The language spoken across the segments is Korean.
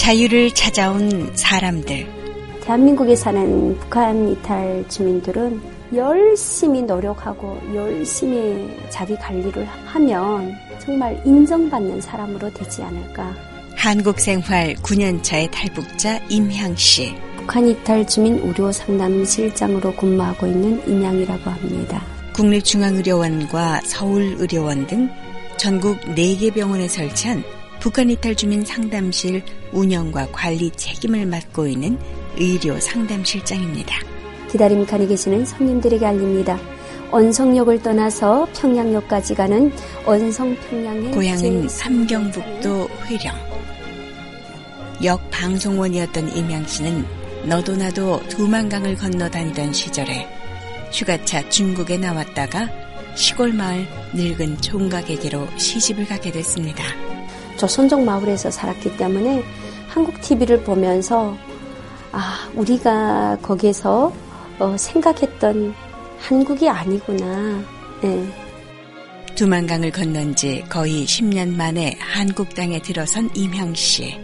자유를 찾아온 사람들. 대한민국에 사는 북한 이탈 주민들은 열심히 노력하고 열심히 자기 관리를 하면 정말 인정받는 사람으로 되지 않을까. 한국 생활 9년차의 탈북자 임향씨. 북한 이탈 주민 의료 상담실장으로 근무하고 있는 임향이라고 합니다. 국립중앙의료원과 서울의료원 등 전국 4개 병원에 설치한 북한 이탈 주민 상담실 운영과 관리 책임을 맡고 있는 의료 상담실장입니다. 기다림 칸에 계시는 손님들에게 알립니다. 언성역을 떠나서 평양역까지 가는 언성평양행 고향은 함경북도 회령. 역 방송원이었던 임향씨는 너도 나도 두만강을 건너 다니던 시절에 휴가차 중국에 나왔다가 시골 마을 늙은 총각에게로 시집을 가게 됐습니다. 조선족 마을에서 살았기 때문에 한국 TV를 보면서 우리가 거기에서 생각했던 한국이 아니구나. 네. 두만강을 건넌 지 거의 10년 만에 한국 땅에 들어선 임향씨.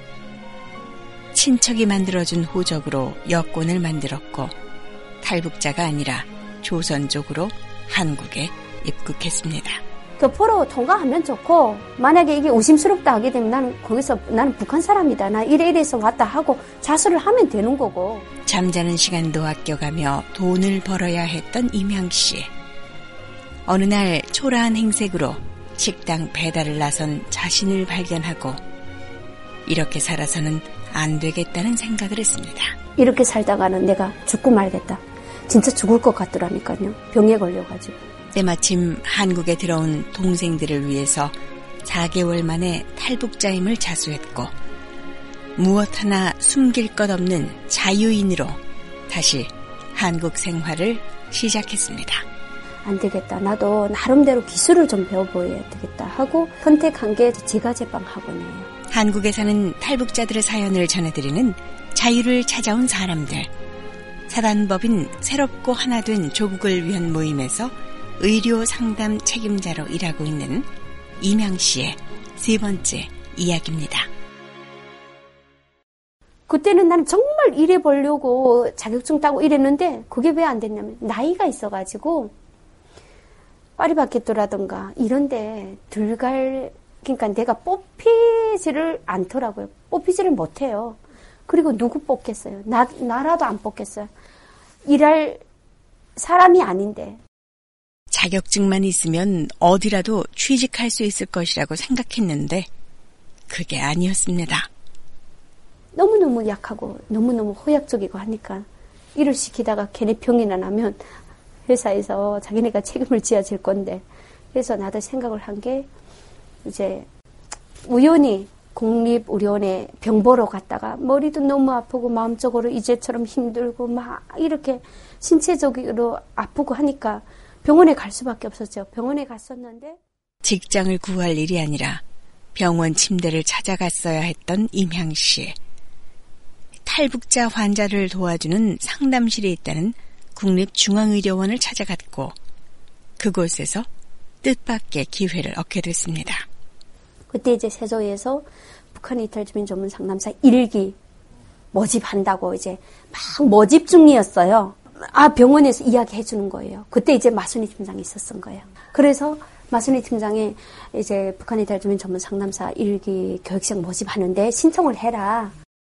친척이 만들어준 호적으로 여권을 만들었고 탈북자가 아니라 조선족으로 한국에 입국했습니다. 교포로 통과하면 좋고 만약에 이게 의심스럽다 하게 되면 나는 북한 사람이다. 나 이래서 왔다 하고 자수를 하면 되는 거고. 잠자는 시간도 아껴가며 돈을 벌어야 했던 임향씨. 어느 날 초라한 행색으로 식당 배달을 나선 자신을 발견하고 이렇게 살아서는 안 되겠다는 생각을 했습니다. 이렇게 살다가는 내가 죽고 말겠다. 진짜 죽을 것 같더라니까요. 병에 걸려가지고. 때마침 한국에 들어온 동생들을 위해서 4개월 만에 탈북자임을 자수했고 무엇 하나 숨길 것 없는 자유인으로 다시 한국 생활을 시작했습니다. 안 되겠다. 나도 나름대로 기술을 좀 배워보아야 되겠다 하고 선택한 게 지가제빵 학원이에요. 한국에 사는 탈북자들의 사연을 전해드리는 자유를 찾아온 사람들. 사단법인 새롭고 하나 된 조국을 위한 모임에서 의료 상담 책임자로 일하고 있는 임향씨의 3번째 이야기입니다. 그때는 나는 정말 일해보려고 자격증 따고 이랬는데 그게 왜 안 됐냐면 나이가 있어가지고 파리바게뜨라든가 이런데 그러니까 내가 뽑히지를 않더라고요. 뽑히지를 못해요. 그리고 누구 뽑겠어요? 나라도 안 뽑겠어요. 일할 사람이 아닌데. 자격증만 있으면 어디라도 취직할 수 있을 것이라고 생각했는데 그게 아니었습니다. 너무너무 약하고 너무너무 허약적이고 하니까 일을 시키다가 걔네 병이나 나면 회사에서 자기네가 책임을 져야 질 건데 그래서 나도 생각을 한 게 이제 우연히 국립의료원에 병 보러 갔다가 머리도 너무 아프고 마음적으로 이제처럼 힘들고 막 이렇게 신체적으로 아프고 하니까 병원에 갈 수밖에 없었죠. 병원에 갔었는데 직장을 구할 일이 아니라 병원 침대를 찾아갔어야 했던 임향씨. 탈북자 환자를 도와주는 상담실이 있다는 국립중앙의료원을 찾아갔고 그곳에서 뜻밖의 기회를 얻게 됐습니다. 그때 이제 세조에서 북한 이탈 주민 전문 상담사 1기 모집한다고 이제 막 모집 중이었어요. 병원에서 이야기해 주는 거예요. 그때 이제 마순희 팀장이 있었던 거예요. 그래서 마순희 팀장이 이제 북한 이탈 주민 전문 상담사 1기 교육생 모집하는데 신청을 해라.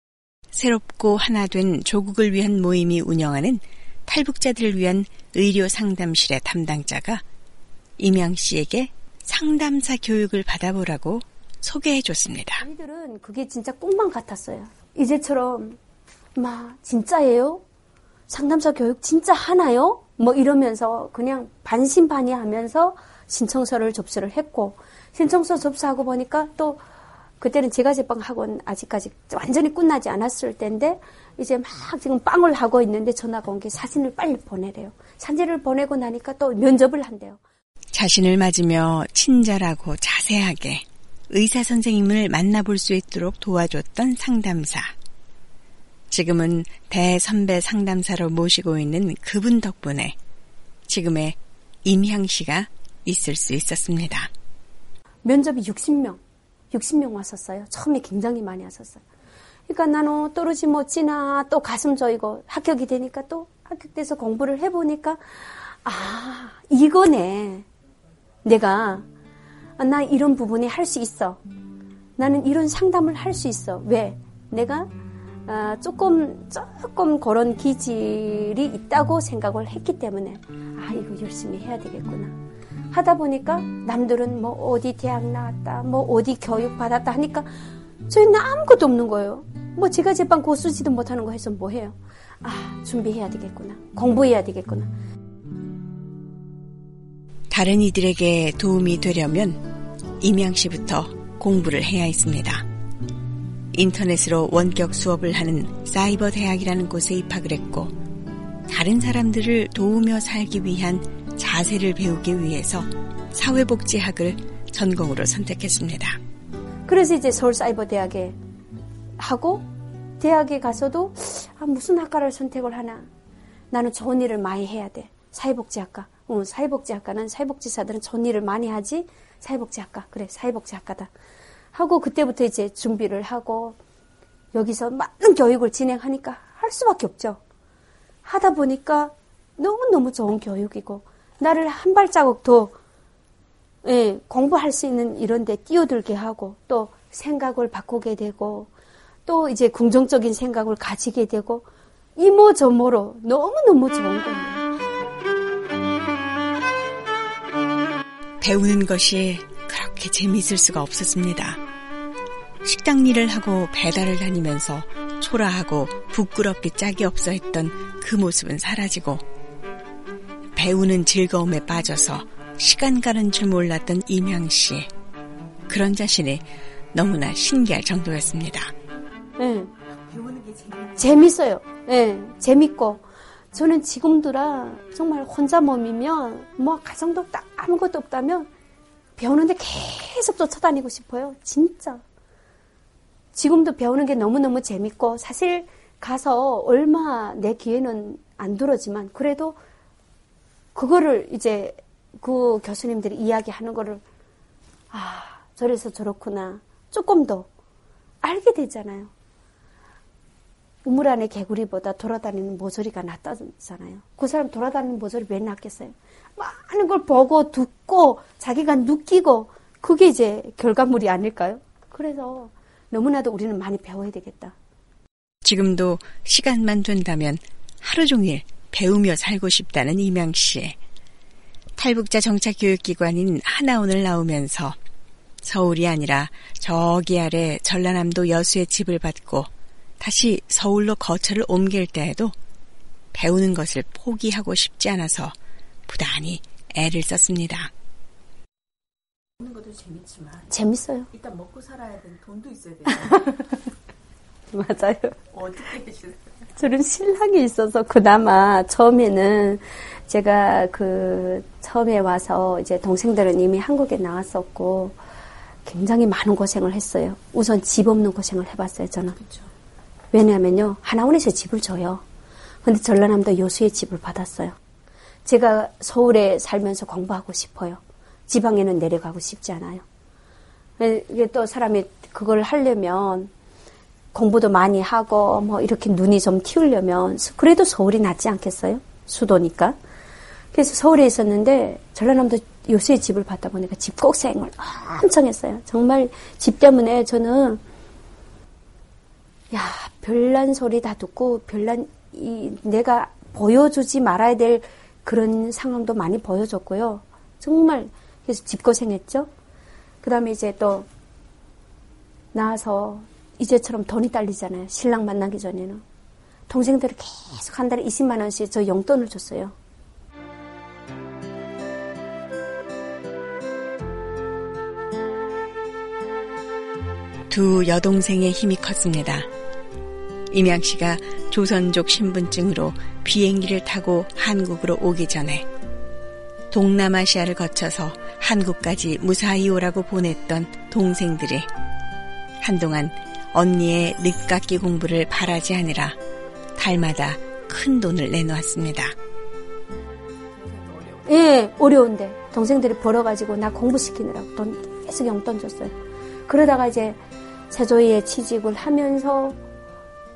새롭고 하나 된 조국을 위한 모임이 운영하는 탈북자들을 위한 의료 상담실의 담당자가 임향씨에게 상담사 교육을 받아보라고 소개해 줬습니다. 저희들은 그게 진짜 꿈만 같았어요. 이제처럼 진짜예요? 상담사 교육 진짜 하나요? 이러면서 그냥 반신반의하면서 신청서를 접수를 했고 신청서 접수하고 보니까 또 그때는 제과제빵 학원 아직까지 완전히 끝나지 않았을 때인데 이제 막 지금 빵을 하고 있는데 전화가 온 게 사진을 빨리 보내래요. 사진을 보내고 나니까 또 면접을 한대요. 자신을 맞으며 친절하고 자세하게 의사 선생님을 만나볼 수 있도록 도와줬던 상담사. 지금은 대선배 상담사로 모시고 있는 그분 덕분에 지금의 임향씨가 있을 수 있었습니다. 면접이 60명 왔었어요. 처음에 굉장히 많이 왔었어요. 그러니까 나는 떨어지면 어찌나 또 가슴 저이고 합격이 되니까 또 합격돼서 공부를 해보니까 이거네. 내가 나 이런 부분이 할 수 있어. 나는 이런 상담을 할 수 있어. 왜? 내가 조금 그런 기질이 있다고 생각을 했기 때문에 이거 열심히 해야 되겠구나. 하다 보니까 남들은 뭐 어디 대학 나왔다, 뭐 어디 교육 받았다 하니까 저희는 아무것도 없는 거예요. 뭐 제가 제빵 고수지도 못하는 거 해서 뭐 해요? 준비해야 되겠구나. 공부해야 되겠구나. 다른 이들에게 도움이 되려면 임양 씨부터 공부를 해야 했습니다. 인터넷으로 원격 수업을 하는 사이버 대학이라는 곳에 입학을 했고 다른 사람들을 도우며 살기 위한 자세를 배우기 위해서 사회복지학을 전공으로 선택했습니다. 그래서 이제 서울사이버대학에 하고 대학에 가서도 무슨 학과를 선택을 하나. 나는 좋은 일을 많이 해야 돼. 사회복지학과. 사회복지학과는 사회복지사들은 좋은 일을 많이 하지. 사회복지학과. 그래, 사회복지학과다. 하고 그때부터 이제 준비를 하고 여기서 많은 교육을 진행하니까 할 수밖에 없죠. 하다 보니까 너무너무 좋은 교육이고 나를 한 발자국 더 공부할 수 있는 이런 데 뛰어들게 하고 또 생각을 바꾸게 되고 또 이제 긍정적인 생각을 가지게 되고 이모저모로 너무너무 좋은 거예요. 배우는 것이 그렇게 재미있을 수가 없었습니다. 식당 일을 하고 배달을 다니면서 초라하고 부끄럽게 짝이 없어 했던 그 모습은 사라지고 배우는 즐거움에 빠져서 시간 가는 줄 몰랐던 임양 씨. 그런 자신이 너무나 신기할 정도였습니다. 배우는 게 재밌어요. 재밌고 저는 지금도라 정말 혼자 몸이면 뭐 가정도 없다 아무것도 없다면 배우는데 계속 쫓아다니고 싶어요. 진짜. 지금도 배우는 게 너무너무 재밌고 사실 가서 얼마 내 기회는 안 들었지만 그래도 그거를 이제 그 교수님들이 이야기하는 거를 저래서 저렇구나 조금 더 알게 되잖아요. 우물 안에 개구리보다 돌아다니는 모서리가 낫다잖아요. 그 사람 돌아다니는 모서리 왜 낫겠어요? 많은 걸 보고 듣고 자기가 느끼고 그게 이제 결과물이 아닐까요? 그래서 너무나도 우리는 많이 배워야 되겠다. 지금도 시간만 된다면 하루 종일 배우며 살고 싶다는 임양 씨. 탈북자 정착교육기관인 하나원을 나오면서 서울이 아니라 저기 아래 전라남도 여수의 집을 받고 다시 서울로 거처를 옮길 때에도 배우는 것을 포기하고 싶지 않아서 부단히 애를 썼습니다. 배우는 것도 재밌지만 재밌어요. 일단 먹고 살아야 되는 돈도 있어야 돼요. 맞아요. 어떻게 되시나요? 저는 신랑이 있어서 그나마 처음에는 제가 처음에 와서 이제 동생들은 이미 한국에 나왔었고 굉장히 많은 고생을 했어요. 우선 집 없는 고생을 해봤어요, 저는. 그렇죠. 왜냐하면요, 하나원에서 집을 줘요. 근데 전라남도 여수에 집을 받았어요. 제가 서울에 살면서 공부하고 싶어요. 지방에는 내려가고 싶지 않아요. 이게 또 사람이 그걸 하려면 공부도 많이 하고 뭐 이렇게 눈이 좀 틔우려면 그래도 서울이 낫지 않겠어요? 수도니까. 그래서 서울에 있었는데 전라남도 여수에 집을 받다 보니까 집고생을 엄청 했어요. 정말 집 때문에 저는 별난 소리 다 듣고 내가 보여주지 말아야 될 그런 상황도 많이 보여줬고요. 정말 그래서 집고생했죠. 그 다음에 이제 또 나와서 이제처럼 돈이 딸리잖아요. 신랑 만나기 전에는. 동생들이 계속 한 달에 20만 원씩 저 용돈을 줬어요. 두 여동생의 힘이 컸습니다. 임양 씨가 조선족 신분증으로 비행기를 타고 한국으로 오기 전에 동남아시아를 거쳐서 한국까지 무사히 오라고 보냈던 동생들이 한동안 언니의 늦깎이 공부를 바라지 않으라 달마다 큰 돈을 내놓았습니다. 예, 어려운데 동생들이 벌어가지고 나 공부시키느라고 돈 계속 용돈 줬어요. 그러다가 이제 세조위에 취직을 하면서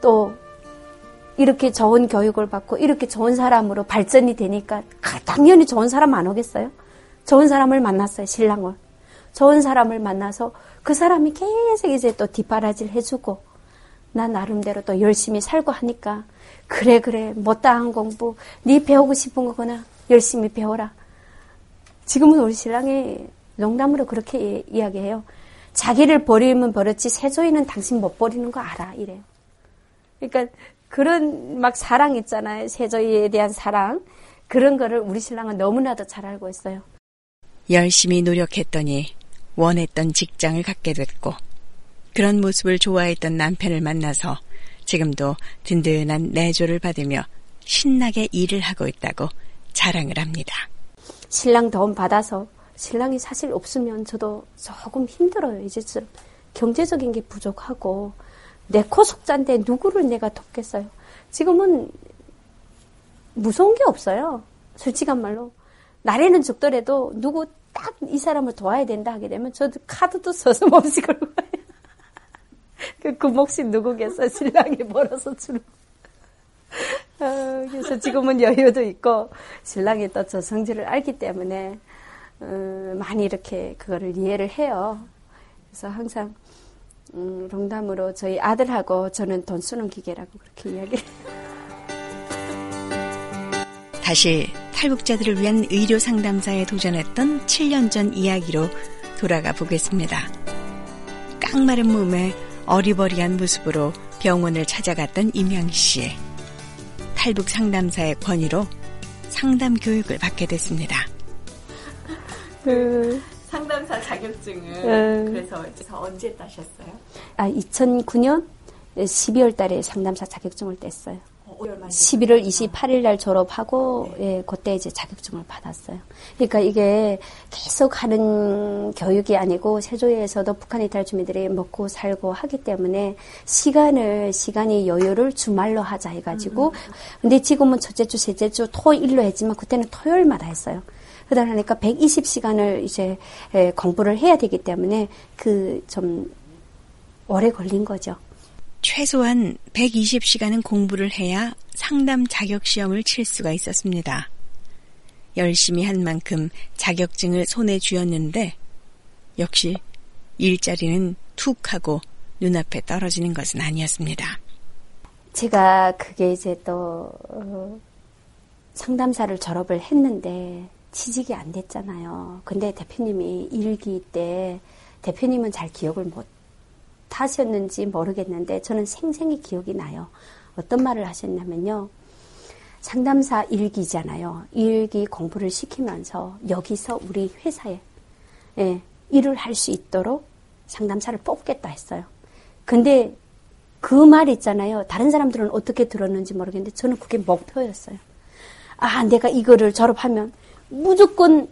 또 이렇게 좋은 교육을 받고 이렇게 좋은 사람으로 발전이 되니까 당연히 좋은 사람 안 오겠어요? 좋은 사람을 만났어요, 신랑을. 좋은 사람을 만나서 그 사람이 계속 이제 또 뒷바라지를 해주고 나 나름대로 또 열심히 살고 하니까 그래 못다한 공부 네 배우고 싶은 거구나 열심히 배워라. 지금은 우리 신랑이 농담으로 그렇게 이야기해요. 자기를 버리면 버렸지 세조이는 당신 못 버리는 거 알아 이래요. 그러니까 그런 막 사랑 있잖아요. 세조이에 대한 사랑. 그런 거를 우리 신랑은 너무나도 잘 알고 있어요. 열심히 노력했더니 원했던 직장을 갖게 됐고 그런 모습을 좋아했던 남편을 만나서 지금도 든든한 내조를 받으며 신나게 일을 하고 있다고 자랑을 합니다. 신랑 도움 받아서 신랑이 사실 없으면 저도 조금 힘들어요. 이제 경제적인 게 부족하고 내 코 속자인데 누구를 내가 돕겠어요. 지금은 무서운 게 없어요. 솔직한 말로. 나래는 죽더라도 누구 딱 이 사람을 도와야 된다 하게 되면 저도 카드도 서슴없이 걸고 가요. 그 몫이 누구겠어. 신랑이 벌어서 주는. 그래서 지금은 여유도 있고 신랑이 또 저 성질을 알기 때문에 많이 이렇게 그거를 이해를 해요. 그래서 항상 농담으로 저희 아들하고 저는 돈 쓰는 기계라고 그렇게 이야기해요. 다시 탈북자들을 위한 의료 상담사에 도전했던 7년 전 이야기로 돌아가 보겠습니다. 깡마른 몸에 어리버리한 모습으로 병원을 찾아갔던 임양씨. 탈북 상담사의 권유로 상담 교육을 받게 됐습니다. 상담사 자격증을 그래서 이제 언제 따셨어요? 2009년 12월 달에 상담사 자격증을 뗐어요. 11월 28일 날 졸업하고 예, 그때 이제 자격증을 받았어요. 그러니까 이게 계속 하는 교육이 아니고 세조에서도 북한 이탈 주민들이 먹고 살고 하기 때문에 시간이 여유를 주말로 하자 해가지고 근데 지금은 첫째 주, 셋째 주, 토일로 했지만 그때는 토요일마다 했어요. 그러다 보니까 120시간을 이제 공부를 해야 되기 때문에 좀 오래 걸린 거죠. 최소한 120시간은 공부를 해야 상담 자격시험을 칠 수가 있었습니다. 열심히 한 만큼 자격증을 손에 쥐었는데 역시 일자리는 툭 하고 눈앞에 떨어지는 것은 아니었습니다. 제가 그게 이제 또 상담사를 졸업을 했는데 취직이 안 됐잖아요. 근데 대표님이 일기 때 대표님은 잘 기억을 못 하셨는지 모르겠는데 저는 생생히 기억이 나요. 어떤 말을 하셨냐면요. 상담사 일기잖아요. 일기 공부를 시키면서 여기서 우리 회사에 일을 할 수 있도록 상담사를 뽑겠다 했어요. 근데 그 말 있잖아요. 다른 사람들은 어떻게 들었는지 모르겠는데 저는 그게 목표였어요. 내가 이거를 졸업하면 무조건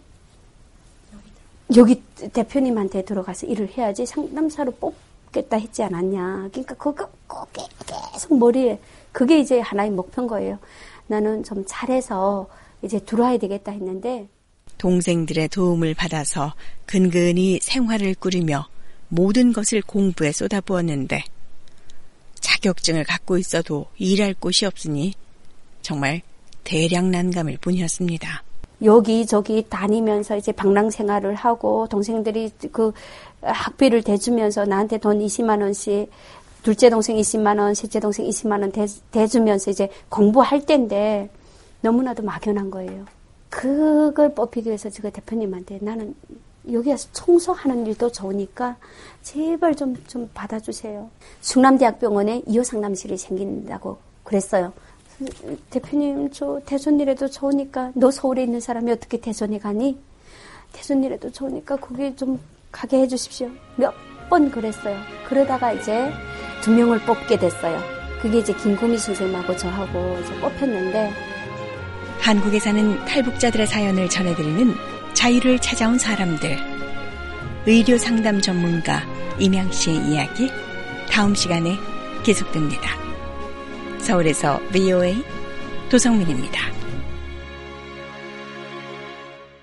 여기 대표님한테 들어가서 일을 해야지 상담사로 뽑겠다 했지 않았냐. 그러니까 그거 꼭 계속 머리에 그게 이제 하나의 목표인 거예요. 나는 좀 잘해서 이제 들어와야 되겠다 했는데 동생들의 도움을 받아서 근근히 생활을 꾸리며 모든 것을 공부에 쏟아부었는데 자격증을 갖고 있어도 일할 곳이 없으니 정말 대량 난감일 뿐이었습니다. 여기저기 다니면서 이제 방랑 생활을 하고 동생들이 그 학비를 대주면서 나한테 돈 20만 원씩 둘째 동생 20만 원, 셋째 동생 20만 원 대주면서 이제 공부할 때인데 너무나도 막연한 거예요. 그걸 뽑히기 위해서 제가 대표님한테 나는 여기 와서 청소하는 일도 좋으니까 제발 좀 받아주세요. 충남대학병원에 이호상담실이 생긴다고 그랬어요. 대표님 저 대전이라도 좋으니까 너 서울에 있는 사람이 어떻게 대전에 가니? 대전이라도 좋으니까 거기 좀 가게 해주십시오. 몇 번 그랬어요. 그러다가 이제 2명을 뽑게 됐어요. 그게 이제 김구미 선생님하고 저하고 이제 뽑혔는데 한국에 사는 탈북자들의 사연을 전해드리는 자유를 찾아온 사람들 의료 상담 전문가 임양 씨의 이야기 다음 시간에 계속됩니다. 서울에서 VOA 도성민입니다.